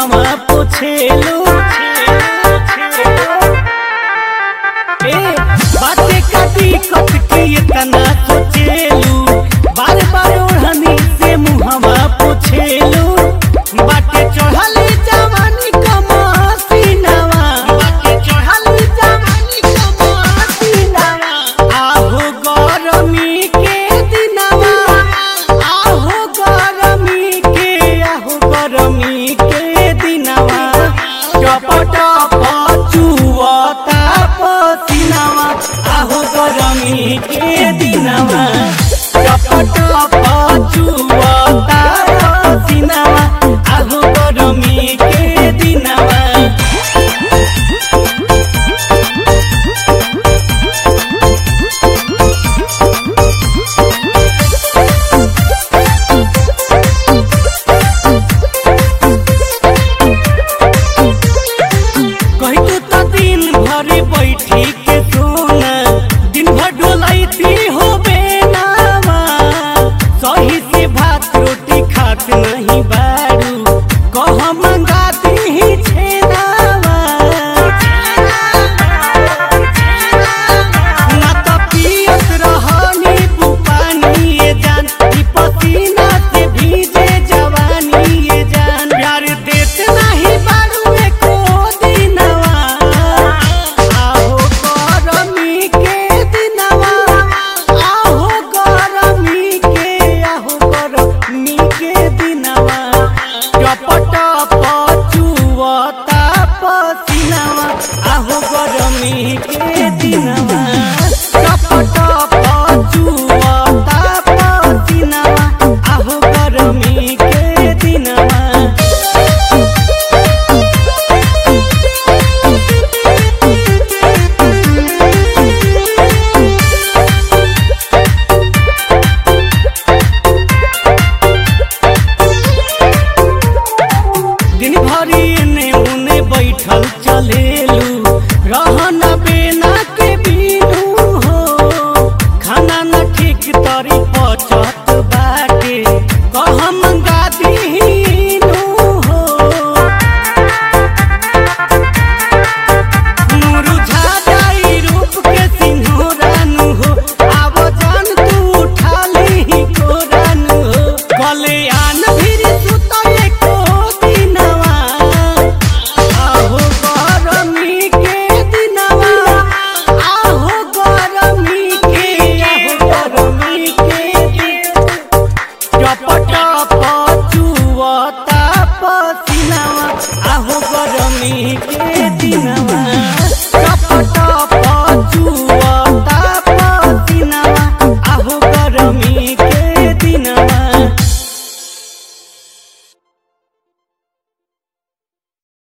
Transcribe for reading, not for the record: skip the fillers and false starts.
मुहवा पोछेलू बाते का दिक्कत के इतना सोचेलू बार बार ओढ़नी से मुहवा पोछेलू बाटे चढ़ली जवानी कमसीनावा बाटे चढ़ली जवानी कमसीनावा आहो गरमी के दिनवा आहो गरमी के दिनवा टपट पचुवता पसीनावा आहो गरमी के दिनवा टपट पचुवता पसीनावा आहो गरमी के दिनवा बैठी के सोना दिन भर डोलाइती हो बेनावा सही से भात रोटी खात नहीं बारू कह मंगाती ही छेनावा ना तो पियत रहनी बुपानी ये जान ई पसीना से भीजे जवानी ये जान प्यार देत नहीं बारू एको दिनवा टपट पचुवता पसीनावा आहो गरमी के दिनवा टपट पचुवता पसीनावा आहो गरमी के दिनवा दिन भरी ने उने बैठल चलेलू